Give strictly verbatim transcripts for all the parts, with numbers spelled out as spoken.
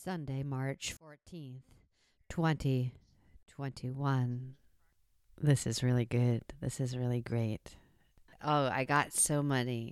Sunday, March fourteenth, twenty twenty-one. This is really good. This is really great. Oh, I got so many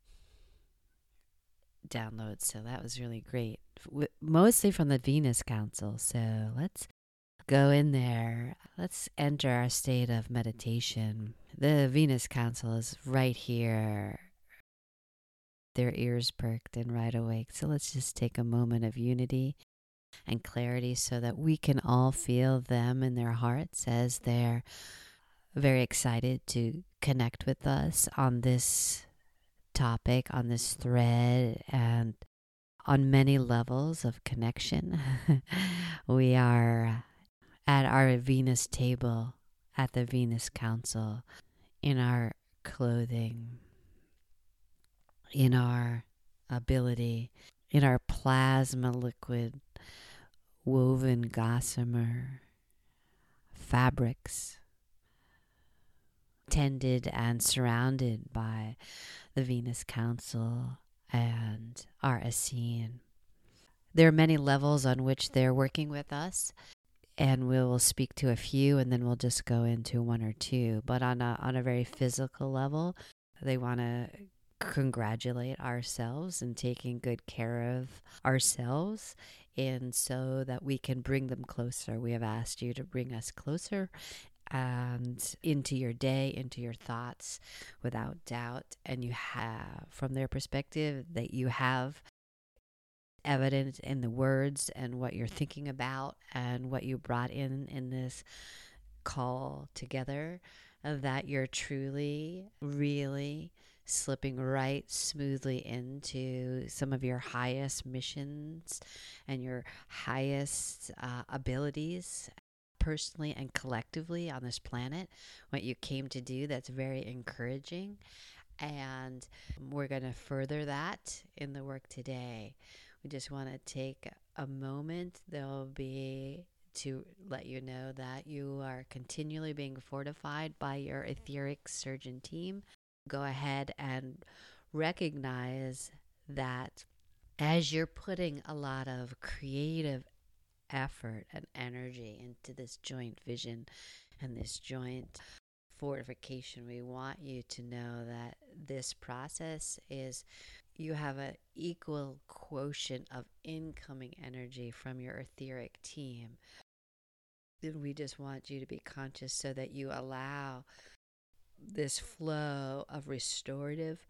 downloads, so that was really great. W- mostly from the Venus Council. So let's go in there. Let's enter our state of meditation. The Venus Council is right here. Their ears perked and right awake. So let's just take a moment of unity and clarity so that we can all feel them in their hearts as they're very excited to connect with us on this topic, on this thread, and on many levels of connection. We are at our Venus table at the Venus Council, in our clothing, in our ability, in our plasma liquid woven gossamer fabrics, tended and surrounded by the Venus Council and our Essene. There are many levels on which they're working with us, and we will speak to a few, and then we'll just go into one or two. But on a on a very physical level, they want to congratulate ourselves and taking good care of ourselves, and so that we can bring them closer. We have asked you to bring us closer and into your day, into your thoughts without doubt. And you have, from their perspective, that you have evidence in the words and what you're thinking about and what you brought in in this call together, that you're truly, really slipping right smoothly into some of your highest missions and your highest uh, abilities, personally and collectively on this planet, what you came to do. That's very encouraging. And we're going to further that in the work today. We just want to take a moment. There'll be to let you know that you are continually being fortified by your etheric surgeon team. Go ahead and recognize that as you're putting a lot of creative effort and energy into this joint vision and this joint fortification, we want you to know that this process is, you have an equal quotient of incoming energy from your etheric team. Then we just want you to be conscious so that you allow this flow of restorative,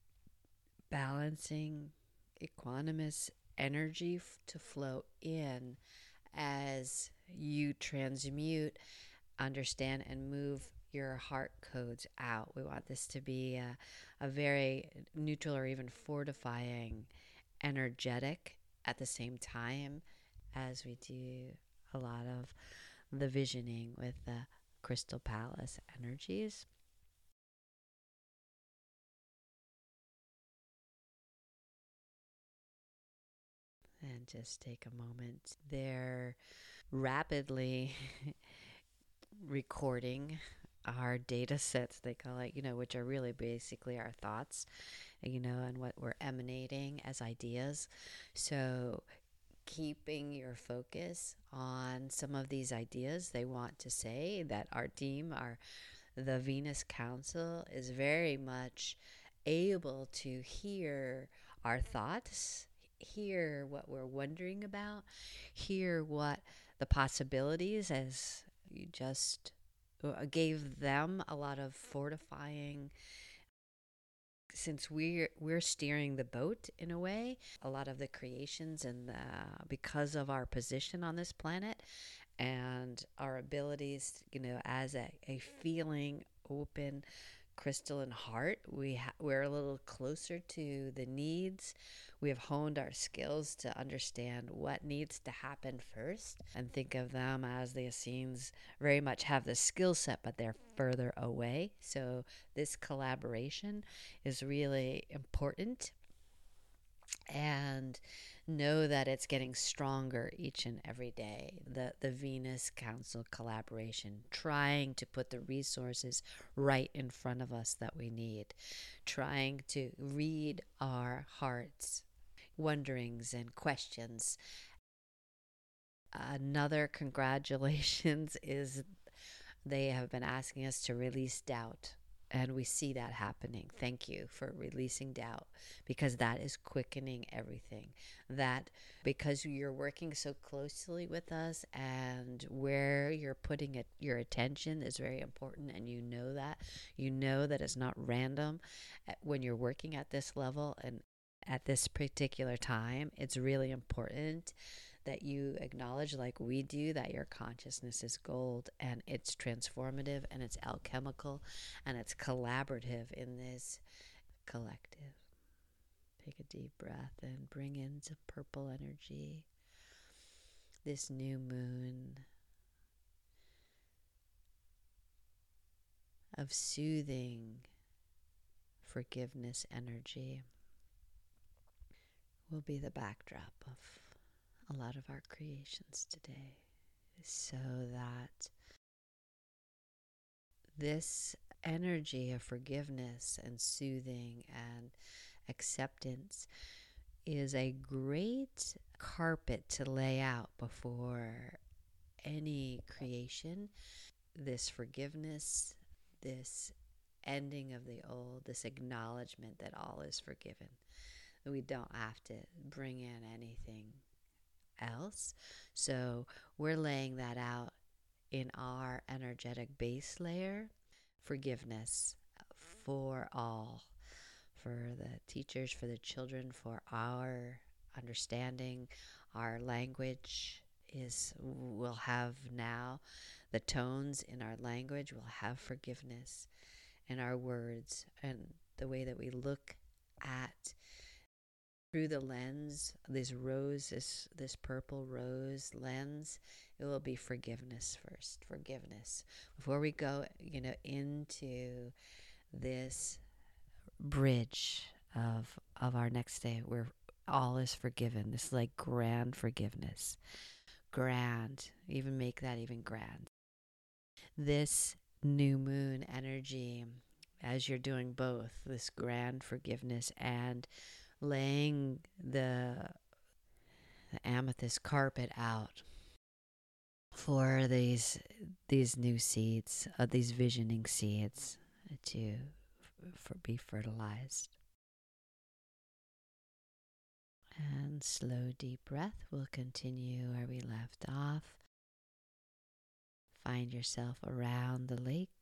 balancing, equanimous energy f- to flow in as you transmute, understand, and move your heart codes out. We want this to be a, a very neutral or even fortifying, energetic at the same time as we do a lot of the visioning with the Crystal Palace energies. And just take a moment. They're rapidly recording our data sets, they call it, you know, which are really basically our thoughts, you know, and what we're emanating as ideas. So keeping your focus on some of these ideas they want to say, that our team, our the Venus Council, is very much able to hear our thoughts, hear what we're wondering about, hear what the possibilities, as you just uh, gave them a lot of fortifying, since we're we're steering the boat in a way, a lot of the creations, and the, because of our position on this planet and our abilities, you know, as a, a feeling open crystalline heart, we ha- we're a little closer to the needs. We have honed our skills to understand what needs to happen first, and think of them as the Essenes very much have the skill set, but they're further away. So this collaboration is really important, and know that it's getting stronger each and every day. The the Venus Council collaboration, trying to put the resources right in front of us that we need, trying to read our hearts, wonderings and questions, Another congratulations is they have been asking us to release doubt. And we see that happening. Thank you for releasing doubt, because that is quickening everything. That because you're working so closely with us, and where you're putting it, your attention is very important, and you know that. You know that it's not random. When you're working at this level and at this particular time, it's really important that you acknowledge, like we do, that your consciousness is gold, and it's transformative, and it's alchemical, and it's collaborative in this collective. Take a deep breath and bring in some purple energy, this new moon of soothing forgiveness energy will be the backdrop of a lot of our creations today, so that this energy of forgiveness and soothing and acceptance is a great carpet to lay out before any creation. This forgiveness, this ending of the old, this acknowledgement that all is forgiven. We don't have to bring in anything else. So we're laying that out in our energetic base layer. Forgiveness for all, for the teachers, for the children, for our understanding. Our language is, will have now, the tones in our language will have forgiveness, and our words and the way that we look at through the lens, this rose, this, this purple rose lens, it will be forgiveness first. Forgiveness. Before we go, you know, into this bridge of of our next day where all is forgiven. This is like grand forgiveness. Grand. Even make that even grand. This new moon energy, as you're doing both, this grand forgiveness and laying the, the amethyst carpet out for these these new seeds, uh, these visioning seeds to for be fertilized. And slow deep breath. We'll continue where we left off. Find yourself around the lake,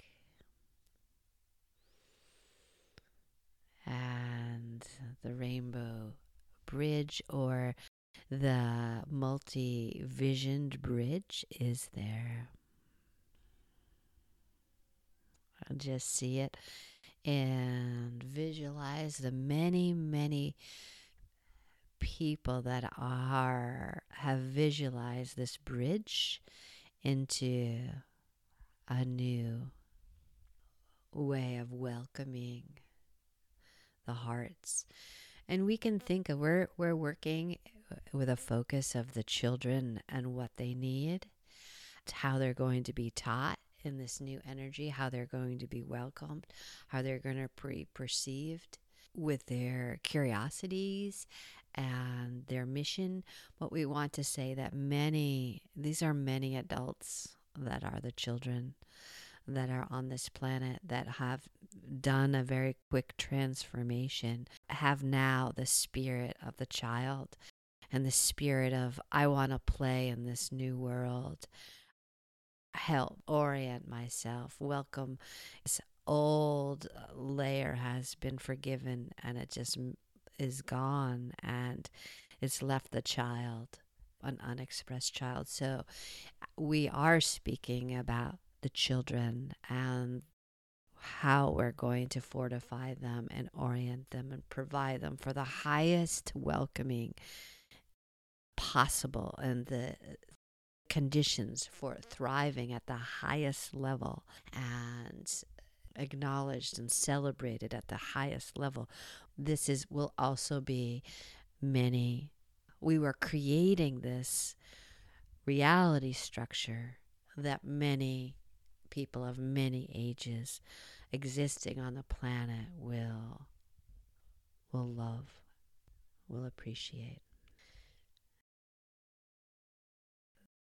and the rainbow bridge, or the multi-visioned bridge, is there. And just see it and visualize the many, many people that are have visualized this bridge into a new way of welcoming the hearts. And we can think of, we're, we're working with a focus of the children and what they need, how they're going to be taught in this new energy, how they're going to be welcomed, how they're going to be perceived with their curiosities and their mission. But we want to say that many, these are many adults that are the children that are on this planet that have done a very quick transformation, have now the spirit of the child and the spirit of, I want to play in this new world, help orient myself, welcome. This old layer has been forgiven, and it just is gone, and it's left the child, an unexpressed child. So we are speaking about the children and how we're going to fortify them and orient them and provide them for the highest welcoming possible and the conditions for thriving at the highest level and acknowledged and celebrated at the highest level. This is will also be many. We were creating this reality structure that many people of many ages existing on the planet will will love, will appreciate.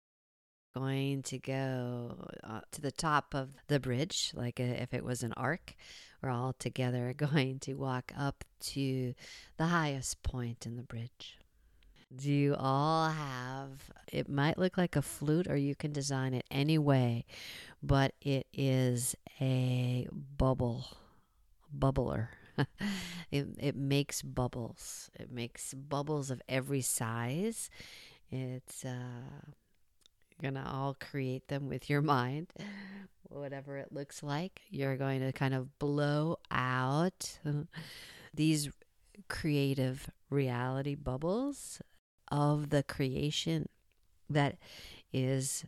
going to go uh, to the top of the bridge, like a, if it was an arc. We're all together going to walk up to the highest point in the bridge. Do you all have, it might look like a flute, or you can design it any way, but it is a bubble, bubbler. it, it makes bubbles. It makes bubbles of every size. It's, uh, you're going to all create them with your mind, whatever it looks like. You're going to kind of blow out these creative reality bubbles of the creation that is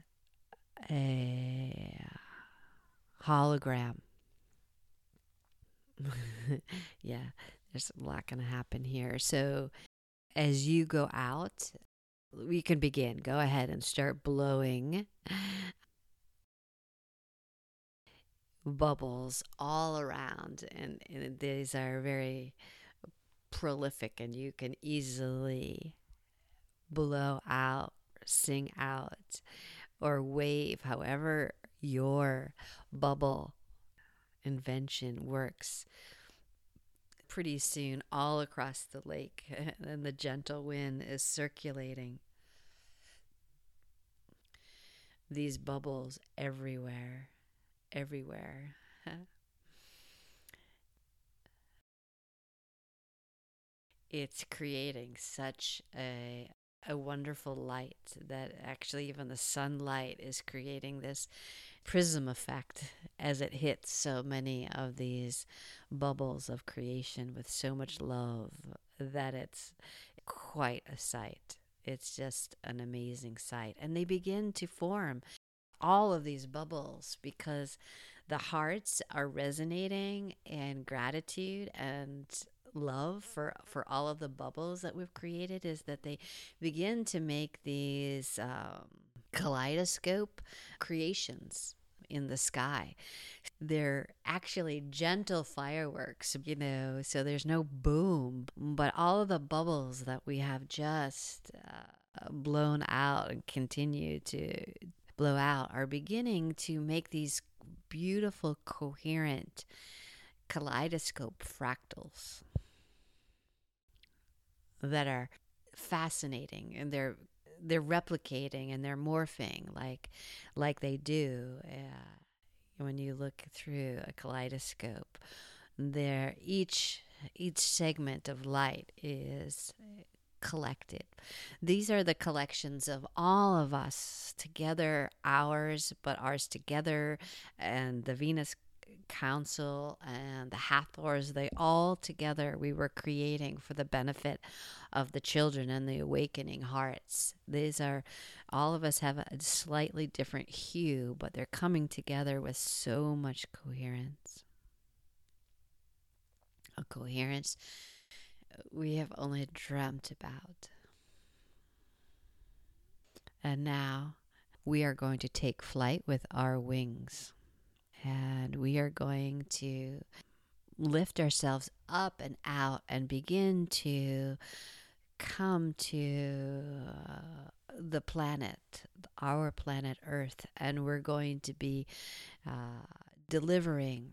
a hologram. Yeah, there's a lot going to happen here. So as you go out, we can begin. Go ahead and start blowing bubbles all around. And, and these are very prolific, and you can easily blow out, sing out, or wave, however your bubble invention works. Pretty soon, all across the lake, and the gentle wind is circulating these bubbles everywhere, everywhere. It's creating such a a wonderful light that actually even the sunlight is creating this prism effect as it hits so many of these bubbles of creation with so much love that it's quite a sight. It's just an amazing sight. And they begin to form all of these bubbles because the hearts are resonating in gratitude and love for for all of the bubbles that we've created, is that they begin to make these um, kaleidoscope creations in the sky. They're actually gentle fireworks, you know, so there's no boom, but all of the bubbles that we have just uh, blown out and continue to blow out are beginning to make these beautiful, coherent kaleidoscope fractals that are fascinating, and they're they're replicating and they're morphing like like they do uh, when you look through a kaleidoscope. There, each each segment of light is collected. These are the collections of all of us together, ours, but ours together, and the Venus Council and the Hathors, they all together we were creating for the benefit of the children and the awakening hearts. These are, all of us have a slightly different hue, but they're coming together with so much coherence. A coherence we have only dreamt about. And now we are going to take flight with our wings. And we are going to lift ourselves up and out and begin to come to uh, the planet, our planet Earth. And we're going to be uh, delivering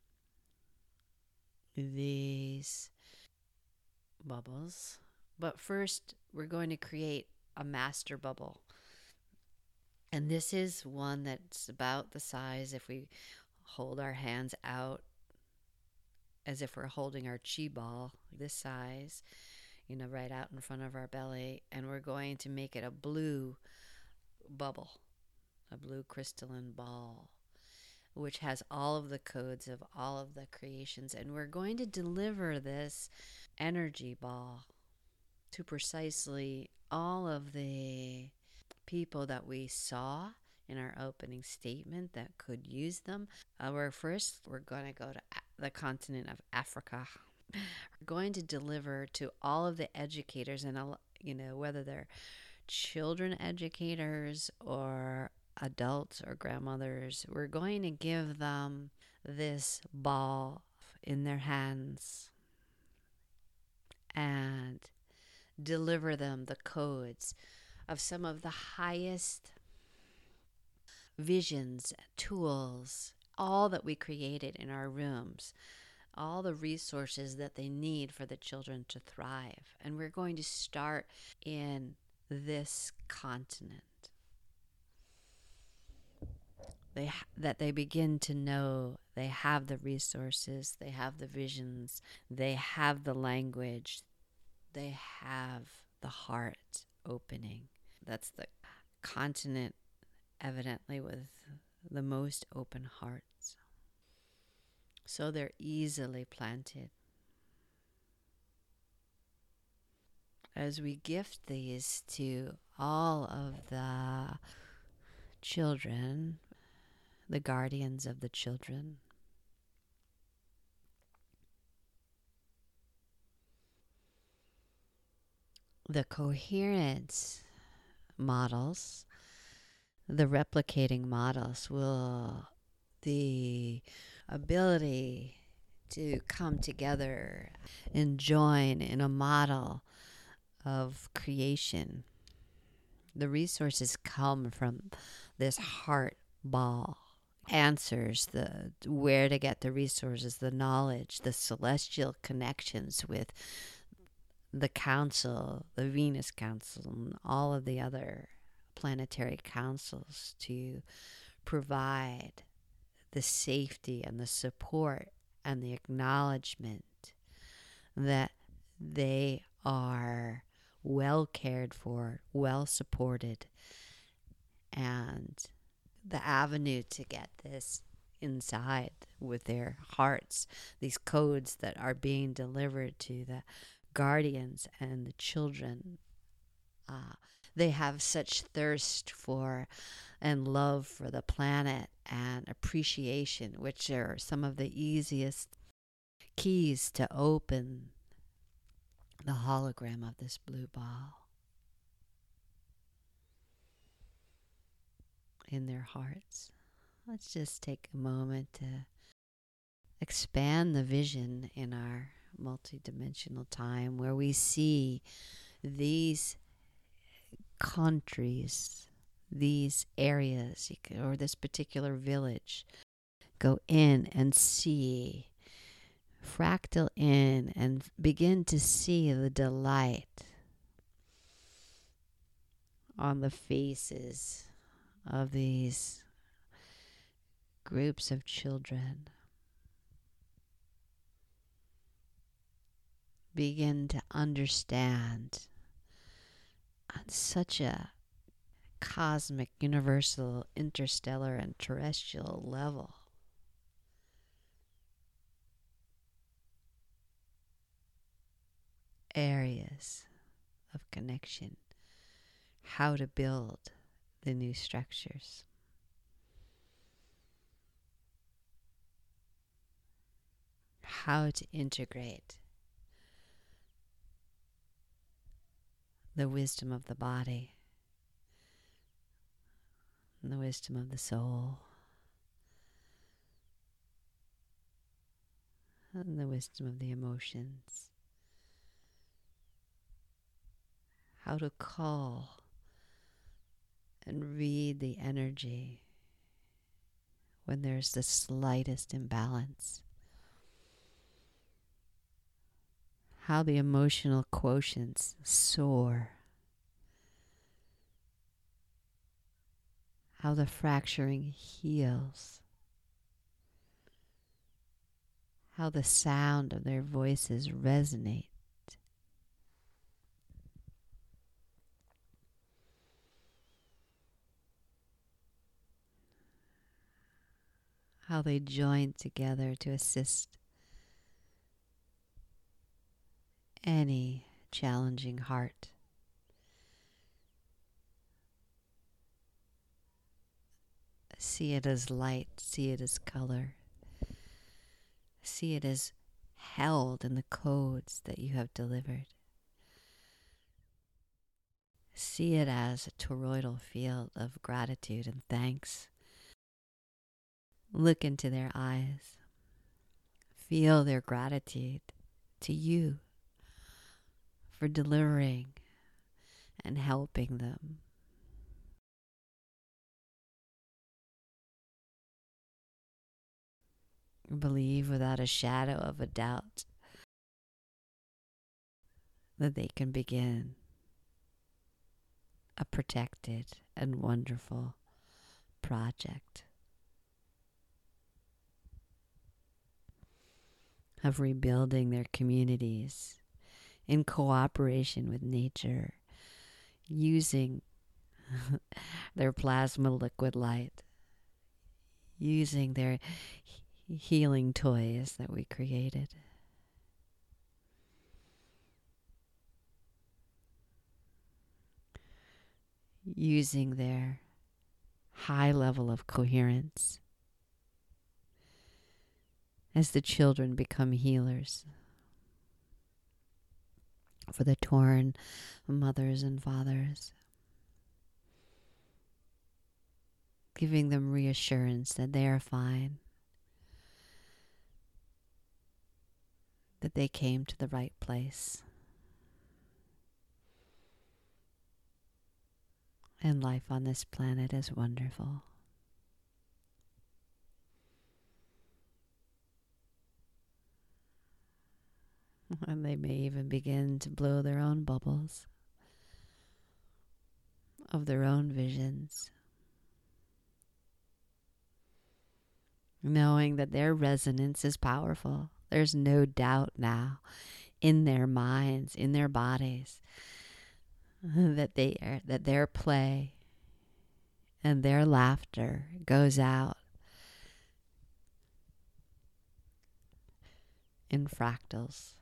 these bubbles. But first, we're going to create a master bubble. And this is one that's about the size, if we hold our hands out as if we're holding our chi ball, this size, you know, right out in front of our belly. And we're going to make it a blue bubble, a blue crystalline ball, which has all of the codes of all of the creations. And we're going to deliver this energy ball to precisely all of the people that we saw in our opening statement that could use them. Uh, we're first, we're going to go to the continent of Africa. We're going to deliver to all of the educators, and you know, whether they're children educators or adults or grandmothers, we're going to give them this ball in their hands and deliver them the codes of some of the highest visions, tools, all that we created in our rooms, all the resources that they need for the children to thrive. And we're going to start in this continent. They ha- that they begin to know they have the resources, they have the visions, they have the language, they have the heart opening. That's the continent, evidently, with the most open hearts. So they're easily planted. As we gift these to all of the children, the guardians of the children, the coherence models, the replicating models will, the ability to come together and join in a model of creation. The resources come from this heart ball. Answers, the where to get the resources, the knowledge, the celestial connections with the council, the Venus Council, and all of the other planetary councils to provide the safety and the support and the acknowledgement that they are well cared for, well supported, and the avenue to get this inside with their hearts, these codes that are being delivered to the guardians and the children. Uh, they have such thirst for and love for the planet and appreciation, which are some of the easiest keys to open the hologram of this blue ball in their hearts. Let's just take a moment to expand the vision in our multidimensional time where we see these countries, these areas, or this particular village, go in and see, fractal in and begin to see the delight on the faces of these groups of children. Begin to understand on such a cosmic, universal, interstellar, and terrestrial level areas of connection, how to build the new structures. How to integrate the wisdom of the body and the wisdom of the soul and the wisdom of the emotions. How to call and read the energy when there's the slightest imbalance. How the emotional quotients soar. How the fracturing heals. How the sound of their voices resonate. How they join together to assist any challenging heart. See it as light, see it as color, see it as held in the codes that you have delivered. See it as a toroidal field of gratitude and thanks. Look into their eyes. Feel their gratitude to you for delivering and helping them. believe without a shadow of a doubt that they can begin a protected and wonderful project of rebuilding their communities in cooperation with nature, using their plasma liquid light, using their he- healing toys that we created. Using their high level of coherence as the children become healers for the torn mothers and fathers, giving them reassurance that they are fine, that they came to the right place, and life on this planet is wonderful. And they may even begin to blow their own bubbles of their own visions, knowing that their resonance is powerful. There's no doubt now in their minds, in their bodies, that they are, that their play and their laughter goes out in fractals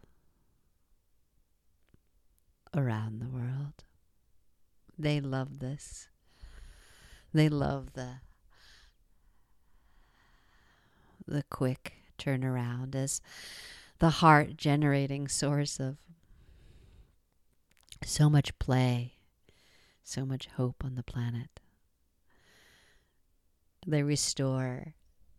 around the world. They love this. They love the the quick turnaround as the heart generating source of so much play, so much hope on the planet. They restore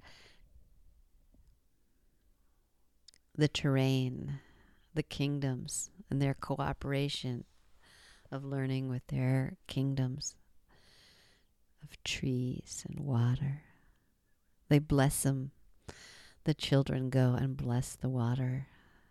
the terrain, the kingdoms, and their cooperation of learning with their kingdoms of trees and water. They bless them. The children go and bless the water.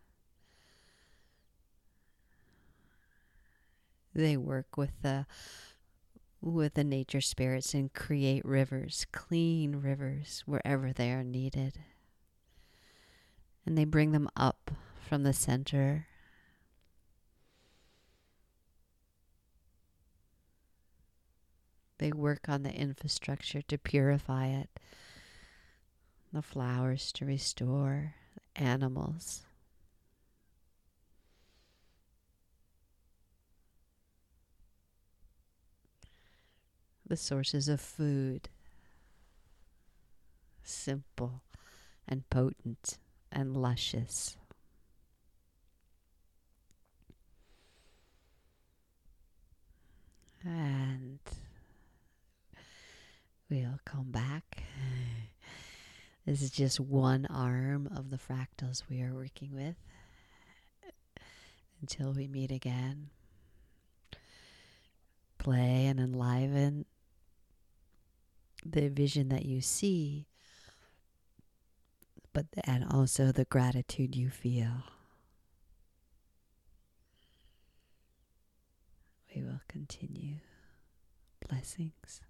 They work with the with the nature spirits and create rivers, clean rivers wherever they are needed. And they bring them up from the center. They work on the infrastructure to purify it, the flowers to restore, animals. The sources of food, simple and potent and luscious. And we'll come back. This is just one arm of the fractals we are working with. Until we meet again. Play and enliven the vision that you see, but and also the gratitude you feel. We will continue. Blessings.